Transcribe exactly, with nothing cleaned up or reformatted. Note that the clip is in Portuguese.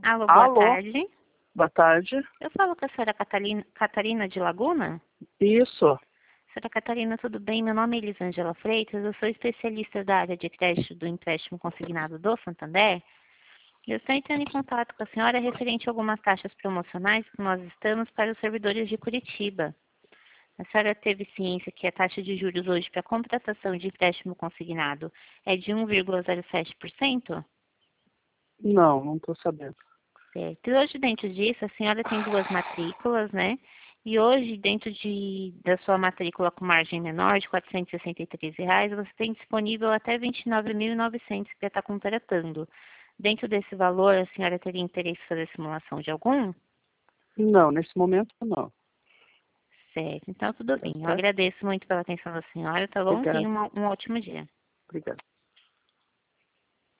Alô, boa Alô, tarde. boa tarde. Eu falo com a senhora Catalina, Catarina de Laguna? Isso. Senhora Catarina, tudo bem? Meu nome é Elisângela Freitas, eu sou especialista da área de crédito do empréstimo consignado do Santander. Eu estou entrando em contato com a senhora referente a algumas taxas promocionais que nós estamos para os servidores de Curitiba. A senhora teve ciência que a taxa de juros hoje para contratação de empréstimo consignado é de um vírgula zero sete por cento? Não, não estou sabendo. Certo. E hoje, dentro disso, a senhora tem duas matrículas, né? E hoje, dentro de, da sua matrícula com margem menor, de quatrocentos e sessenta e três reais, você tem disponível até vinte e nove mil e novecentos para estar contratando. Dentro desse valor, a senhora teria interesse em fazer simulação de algum? Não, nesse momento não. Certo. Então, tudo Tá bem. Eu certo? agradeço muito pela atenção da senhora, tá bom? Tenha Obrigado. uma- um ótimo dia. Obrigado.